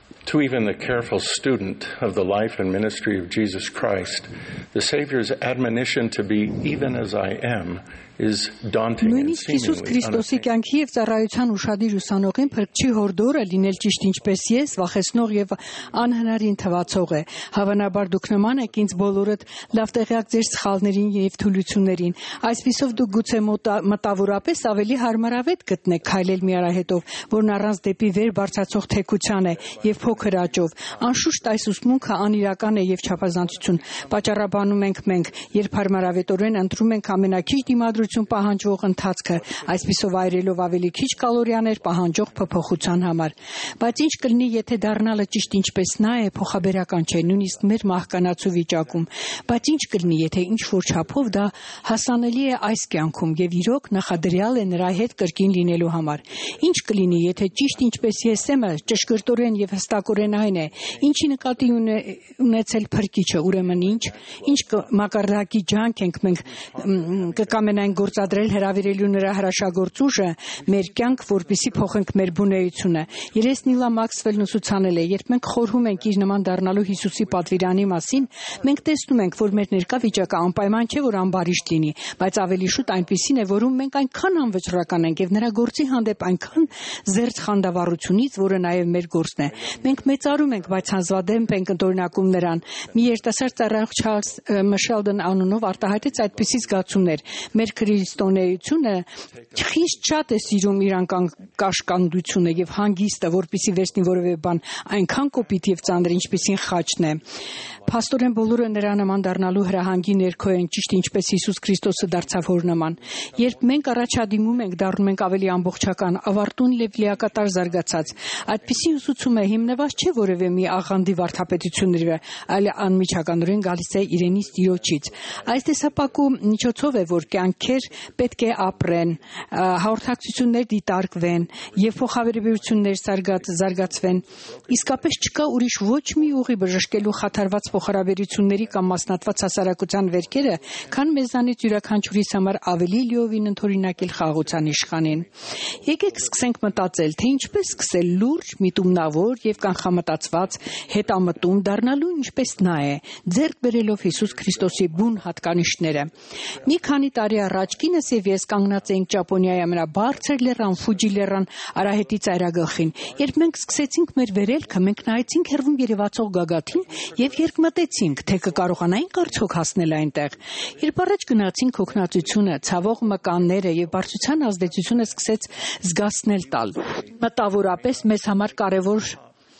To even the careful student of the life and ministry of Jesus Christ, the Savior's admonition to be even as I am is daunting and Նույնիսկ Հիսուս Քրիստոսի կյանքի եւ ծառայության ուշադիր ուսանողին փրկչի հորդորը լինել ճիշտ ինչպես ես, վախեցնող եւ անհնարին թվացող է։ Հավանաբար դուք նման եք ինձ բոլորդ լավ տեղյակ ձեր սխալներին եւ թուլություններին։ Այսպիսով դուք գուցե մտավորապես ավելի հարմարավետ կտնեք քայլել մի արահետով, որն առանց դեպի վեր բարձրացող թեքության է եւ փոքր աճով։ Անշուշտ այս ուսմունքը անիրական է եւ չափազանցություն։ Պատճառաբանում ենք մենք, երբ հարմարավետորեն ընտրում ենք ամենակիչ դիմադրություն պահանջող ընթացքը, այսպիսով այրելով ավելի քիչ կալորիաներ պահանջող փոփոխության համար։ Բայց ինչ կլինի, եթե դառնալը ճիշտ ինչպես նա է, փոխաբերական չէ, նույնիսկ մեր մահկանացու վիճակում։ Բայց ինչ կլինի, եթե ինչ-որ չափով դա հասանելի է այս կյանքում եւ իրոք նախադրյալ է նրա հետ կրկին լինելու համար։ Ինչ կլինի, եթե ճիշտ ինչպես ես եմ, ճշգրտորեն եւ հստակորեն այն է, ինչի նկատի ունեցել փրկիչը, ուրեմն ինչ մակարդակի ջանք ենք մենք կկամենայինք գործադրել հրավիրելու նրա հրաշագործ ուժը մեր կյանք, որպեսզի փոխենք մեր բունեությունը։ Երես Նիլա Մաքսվելն ուսուցանել է, երբ մենք խորհում ենք իր նման դառնալու Հիսուսի պատվիրանի մասին, մենք տեսնում ենք, որ մեր ներկա վիճակը անպայման չէ, որ ամբարիշտ լինի, բայց ավելի շուտ այնպիսին է, որում մենք այնքան անվճռական ենք եւ նրա գործի հանդեպ այնքան զերծ խանդավառությունից, որը նաեւ մեր գործն է։ Մենք մեծարում ենք, բայց հանձնադեմ ենք ընտորինակում նրան։ Մի երիտասարդ ծառայող Չարլզ Մշելդն անունով արտահայտեց այդպիսի զգացումներ։ Մեր քրիստոնեությունը խիստ շատ է սիրում իր անկաշկանդությունը եւ հանգիստը, որպեսզի վերցնի որևէ բան այնքան կոպիտ եւ ծանր, ինչպիսին խաչն է։ Փաստորեն բոլորը նրա նման դառնալու հրահանգի ներքո են, ճիշտ ինչպես Հիսուս Քրիստոսը դարձավ հոր նման։ Երբ մենք առաջադիմում ենք, դառնում ենք ավելի ամբողջական, ավարտուն եւ լիակատար զարգացած։ Այդպիսի ուսուցումը հիմնված չէ որևէ մի աղանդի վարդապետությունների վրա, այլ անմիջականորեն գալիս է իրենից Տիրոջից։ Այս տեսապակու միջոցով է, որ կյանքեր պետք է ապրեն, հաղորդակցություններ դիտարկվեն եւ փոխհավերաբերություններ զարգացվեն։ Իսկապես չկա ուրիշ ոչ մի ուղի բժշկելու խաթարված փոխհարաբերությունների կամ մասնատված հասարակության վերքերը, քան մեզանից յուրաքանչյուրիս համար ավելի լիովին ընդօրինակել խաղաղության իշխանին։ Եկեք սկսենք մտածել, թե ինչպես սկսել լուրջ, միտումնավոր եւ կանխամտածված հետամտում դառնալու, ինչպես նա է, ձեռք բերելով Հիսուս Քրիստոսի բուն հատկանիշները։ Մի քանի տարի առաջ կինս եւ ես կանգնած էինք Ճապոնիայի ամենաբարձր լեռան Ֆուջի լեռան արահետի ծայրագլխին։ Երբ մենք սկսեցինք մեր վերելքը, մենք նայեցինք հեռվում երևացող գագաթին եւ երկմտեցինք, թե կկարողանայինք արդյոք հասնել այնտեղ։ Երբ առաջ գնացինք, հոգնածությունը, ցավող մկանները եւ բարձրության ազդեցությունը սկսեց զգացնել տալ։ Մտավորապես մեզ համար կարևոր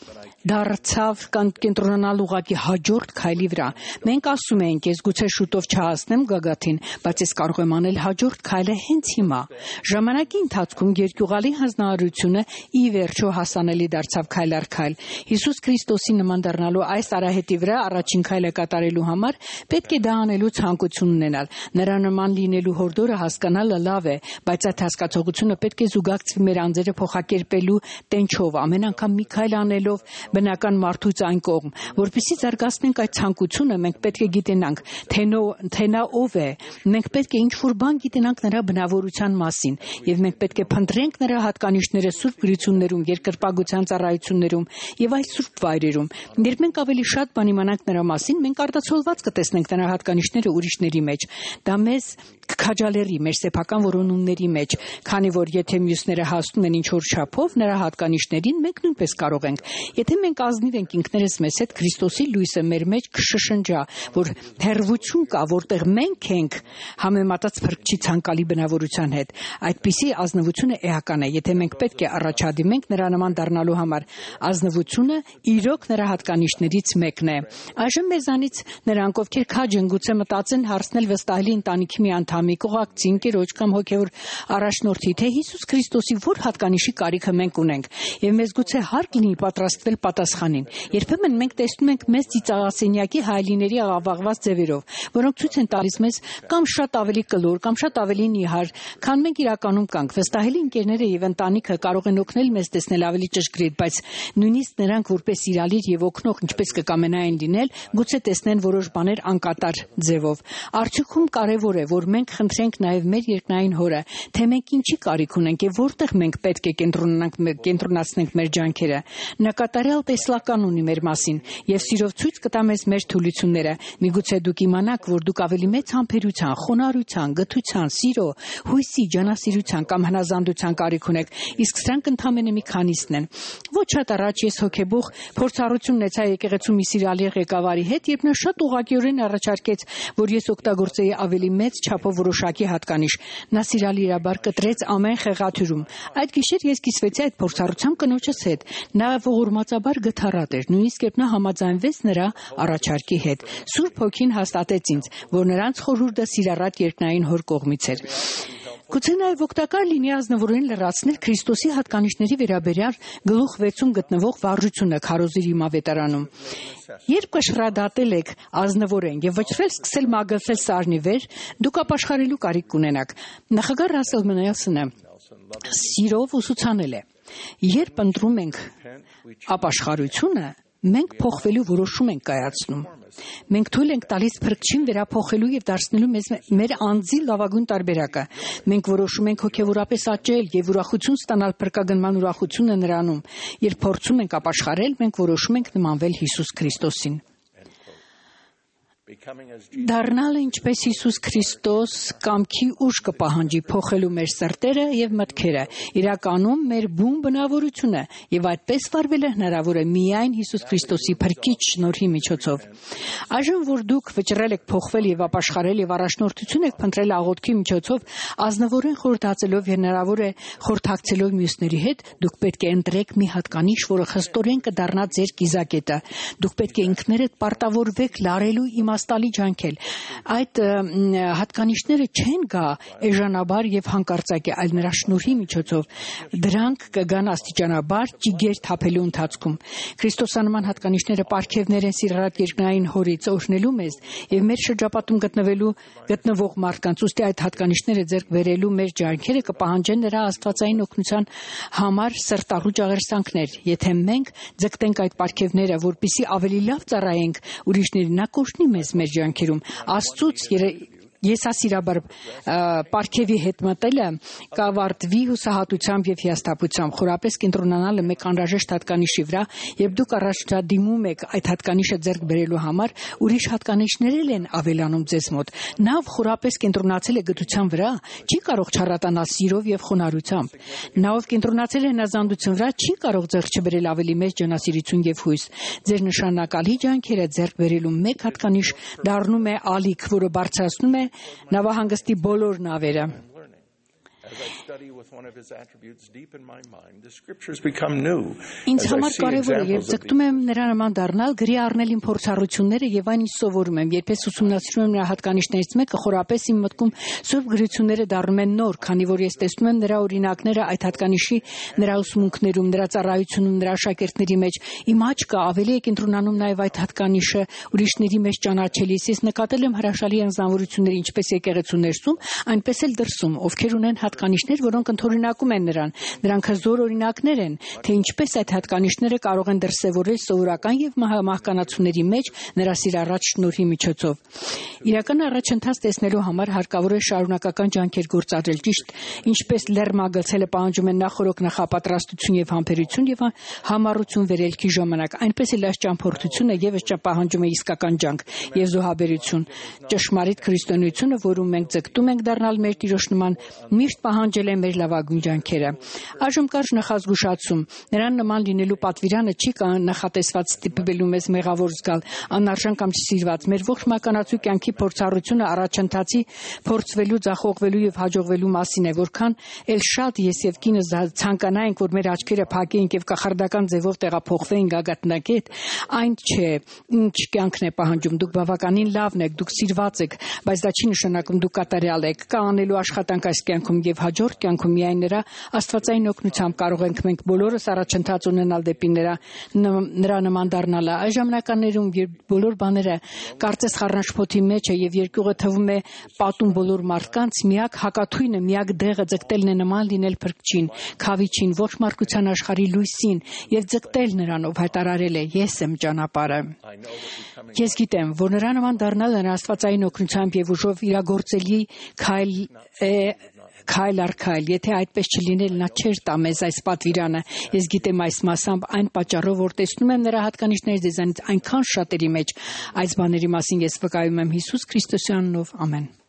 դարձավ կենտրոնանալ ուղղակի հաջորդ քայլի վրա։ Մենք ասում էինք, ես գուցե շուտով չհասնեմ գագաթին, բայց ես կարող եմ անել հաջորդ քայլը հենց հիմա։ Ժամանակի ընթացքում երկյուղալի հանձնարարությունը ի վերջո հասանելի դարձավ քայլ առ քայլ։ Հիսուս Քրիստոսի նման դառնալու այս արահետի վրա առաջին քայլը կատարելու համար պետք է դա անելու ցանկություն ունենալ։ Նրա նման լինելու հորդորը հասկանալը լավ է, բայց այդ հասկացողությունը պետք է զուգակցվի մեր անձերը փոխակերպելու տենչով, ամեն անգամ մի քայլ անելով բնական մարդուց այն կողմ, որպեսզի զարգացնենք այդ ցանկությունը, մենք պետք է գիտենանք, թե նա ով է, մենք պետք է ինչ-որ բան գիտենանք նրա բնավորության մասին, եւ մենք պետք է փնտրենք նրա հատկանիշները սուրբ գրություններում, երկրպագության ծառայություններում եւ այլ սուրբ վայրերում։ Երբ մենք ավելի շատ բան իմանանք նրա մասին, մենք արտացոլված կտեսնենք նրա հատկանիշները ուրիշների մեջ։ Դա մեզ կքաջալերի մեր սեփական որոնումների մեջ, քանի որ եթե մյուսները հասնում են ինչ-որ չափով նրա հատկանիշներին, մենք նույնպես կարող ենք։ Եթե մենք ազնիվ ենք ինքներս մեզ հետ, Քրիստոսի լույսը մեր մեջ կշշնջա, որ հերվություն կա, որտեղ մենք ենք համեմատած փրկչի ցանկալի բնավորության հետ։ Այդպիսի ազնվությունը էական է, եթե մենք պետք է առաջադիմենք նրա նման դառնալու համար։ Ազնվությունը իրոք նրա հատկանիշներից մեկն է։ Այժմ մեզանից նրանք, ովքեր քաջ են, գուցե մտածեն հարցնել վստահելի ընտանիքի մի անդամի, կողակցի, ընկերոջ կամ հոգևոր առաջնորդի, թե Հիսուս Քրիստոսի որ հատկանիշի կարիքը մենք ունենք, եւ մեզ գուցե հարկ լինի պատրաստվել պատասխանին։ Երբեմն մենք տեսնում ենք մեզ ծիծաղասենյակի հայելիների աղավաղված ձևերով, որոնք ցույց են տալիս մեզ կամ շատ ավելի կլոր, կամ շատ ավելի նիհար, քան մենք իրականում կանք։ Վստահելի ընկերները եւ ընտանիքը կարող են օգնել մեզ տեսնել ավելի ճշգրիտ, բայց նույնիսկ նրանք որպես իրալիր եւ օգնող, ինչպես կկամենային լինել, գուցե տեսնեն որոշ բաներ անկատար ձևով։ Արդյունքում կարևոր է, որ մենք խնդրենք նաեւ մեր երկնային Հորը, թե մենք ինչի կարիք ունենք եւ որտեղ մենք պետք է կենտրոնացնենք մեր ջանքերը։ Նա կատարյալ սպեցիալ տեսլական ունի մեր մասին եւ սիրով ցույց կտա մեզ մեր թուլությունները։ Միգուցե դուք իմանաք, որ դուք ավելի մեծ համբերության, խոնարհության, գթության, սիրո, հույսի, ջանասիրության կամ հնազանդության կարիք ունեք, իսկ սրանք ընդամենը մի քանիսն են։ Ոչ շատ առաջ ես հոգեբուխ փորձառություն ունեցա եկեղեցու մի սիրալի ղեկավարի հետ, երբ նա շատ ուղղակիորեն առաջարկեց, որ ես օգտագործեի ավելի մեծ չափով որոշակի հատկանիշ։ Նա սիրալիրաբար կտրեց ամեն խեղաթյուրում։ Այդ գիշեր ես կիսվեցի այդ փորձառությամբ կնոջս հետ։ Նա ողորմածաբար գթառատ էր, նույնիսկ երբ նա համաձայնվեց նրա առաջարկի հետ։ Սուրբ Հոգին հաստատեց ինձ, որ նրանց խորհուրդը սիրառատ երկնային հոր կողմից էր։ Գուցե նաև օգտակար լինի ազնվորեն լրացնել Քրիստոսի հատկանիշների վերաբերյալ գլուխ 6-ում գտնվող վարժությունը քարոզի Ռիմավետարանում։ Երբ կշռադատել եք ազնվորեն եւ վճռել սկսել մագլցել սարնի վեր, դուք ապաշխարելու կարիք կունենաք։ Նախագահ Ռասել Մենելսոնը սիրով ուսուցանել է. երբ ընտրում ենք ապաշխարությունը, մենք փոխվելու որոշում ենք կայացնում։ Մենք թույլ ենք տալիս փրկչին վերափոխելու եւ դարձնելու մեզ մեր անձի լավագույն տարբերակը։ Մենք որոշում ենք հոգեվորապես աճել եւ ուրախություն ստանալ փրկագնման ուրախությունը նրանում։ Երբ փորձում ենք ապաշխարել, մենք որոշում ենք նմանվել Հիսուս Քրիստոսին։ Դառնալը ինչպես Հիսուս Քրիստոս կամքի ուժ կպահանջի փոխելու մեր սրտերը եւ մտքերը, իրականում մեր բուն բնավորությունը եւ այդպես վարվելը հնարավոր է միայն Հիսուս Քրիստոսի փրկիչ շնորհի միջոցով։ Այժմ որ դուք վճռել եք փոխվել եւ ապաշխարել եւ առաջնորդություն եք փնտրել աղոթքի միջոցով, ազնվորեն խորհրդածելով հնարավոր է խորհրդակցելով մյուսների հետ, դուք պետք է ընտրեք մի հատկանիշ, որը խստորեն կդառնա ձեր կիզակետը։ Դուք պետք է ինքներդ պարտավորվեք լարելու իմաստալի ջանքել։ Այդ հատկանիշները չեն գա էժանաբար եւ հանկարծակի, այլ նրա շնորհի միջոցով։ Դրանք կգան աստիճանաբար ճիգեր թափելու ընթացքում։ Քրիստոսանման հատկանիշները պարգևներ են սիրառատ երկնային հորից օրհնելու մեզ եւ մեր շրջապատում գտնվող մարդկանց, ուստի այդ հատկանիշները ձեռք բերելու մեր ջանքերը կպահանջեն նրա աստվածային օգնության համար սրտառուչ աղերսանքներ։ Եթե մենք ձգտենք այդ պարգևները, որպեսզի ավելի լավ ծառայենք ուրիշներին, նա կօրհնի մեզ մեր ջանքերում։ Աստծուց եսասիրաբար պարգևի հետ մտելը կավարտվի հուսահատությամբ եւ հիասթափությամբ, խորապես կենտրոնանալը մեկ անհրաժեշտ հատկանիշի վրա, եւ դուք առաջադիմում եք այդ հատկանիշը ձեռք բերելու համար, ուրիշ հատկանիշներ են ավելանում ձեզ մոտ։ Նա խորապես կենտրոնացել է գթության վրա, չի կարող չառատանալ սիրով եւ խոնարհությամբ։ Նա ով կենտրոնացել է հնազանդության վրա, չի կարող ձեռք չբերել ավելի մեծ ջանասիրություն եւ հույս։ Ձեր նշանակալի ջանքերը ձեռք բերելու մեկ հատկանիշ դառնում է ալիք, որը բարձրացնում է նավահանգստի բոլոր նավերը։ Ինձ համար կարևոր է եւ ձգտում եմ նրա նման դառնալ, գրի առնել իմ փորձառությունները եւ այն ինչ սովորում եմ։ Երբ ես ուսումնասիրում եմ նրա հատկանիշներից մեկը, խորապես իմ մտքում Սուրբ գրությունները դառնում են նոր, քանի որ ես տեսնում եմ նրա օրինակները այդ հատկանիշի նրա ուսմունքներում, նրա ծառայությունում, նրա աշակերտների մեջ։ Իմ աչքը ավելի է կենտրոնանում նաեւ այդ հատկանիշը ուրիշների մեջ ճանաչելիս։ Ես նկատել եմ հրաշալի անձնավորություններ ինչպես եկեղեցու ներսում, այնպես էլ դրսում, ովքեր ունեն հատկանիշներ, որոնք ընդօրինակում են նրան։ Նրանք հզոր օրինակներ են, թե ինչպես այդ հատկանիշները կարող են դրսևորել սովորական եւ մահկանացուների մեջ նրա սիրառած շնորհի միջոցով։ Իրական առաջընթաց տեսնելու համար հարկավոր է շարունակական ջանքեր գործադրել, ճիշտ ինչպես լեռմագլցելը պահանջում է նախորոք նախապատրաստություն եւ համբերություն եւ համառություն վերելքի ժամանակ, այնպես էլ այս ճամփորդությունը եւս պահանջում է իսկական ջանք եւ զոհաբերություն։ Ճշմարիտ քրիստոնեությունը, որում մենք ձգտում ենք դառնալ մեր Տիրոջ նման, միշտ պահանջել է մեր լավագույն ջանքերը։ Այժմ կարճ նախազգուշացում. նրան նման լինելու պատվիրանը չի նախատեսված ստիպելու մեզ մեղավոր զգալ, անարժան կամ չսիրված։ Մեր ողջ մականացու կյանքի փորձառությունը առաջընթացի փորձվելու, ձախողվելու եւ հաջողվելու մասին է, որքան էլ շատ ես եւ կինս ցանկանայինք, որ մեր աչքերը փակեինք եւ կախարդական ձևով տեղափոխվեին գագաթնակետ, այն չէ, ինչ կյանքն է պահանջում։ Դուք բավականին լավն եք, դուք սիրված եք, բայց դա չի նշանակում դուք կատարյալ եք։ Կա անելու աշխատանք այս կյանքում եւ հաջորդ կյանքում միայն նրա աստվածային օգնությամբ կարող ենք մենք բոլորս առաջընթաց ունենալ դեպի նրա նման դառնալը։ Այս ժամանակներում, երբ բոլոր բաները կարծես խառնաշփոթի մեջ է եւ երկյուղը թվում է պատում բոլոր մարդկանց, միակ հակաթույնը, միակ դեղը ձգտելն է նման լինել փրկչին, քավիչին, ոչ մարդկության աշխարհի լույսին եւ ձգտել նրան, ով հայտարարել է. ես եմ ճանապարհը։ Ես գիտեմ, որ նրա նման դառնալը նրա աստվածային օգնությամբ եւ ուժով իրագործելի քայլ է Քայլ առ քայլ, եթե այդպես չլիներ, նա չէր տա մեզ այս պատվիրանը։ Ես գիտեմ այս մասամբ այն պատճառով, որ տեսնում եմ նրա հատկանիշները ձեզանից այնքան շատերի մեջ։ Այս բաների մասին ես վկայում եմ Հիսուս Քրիստոսի անունով, ամեն։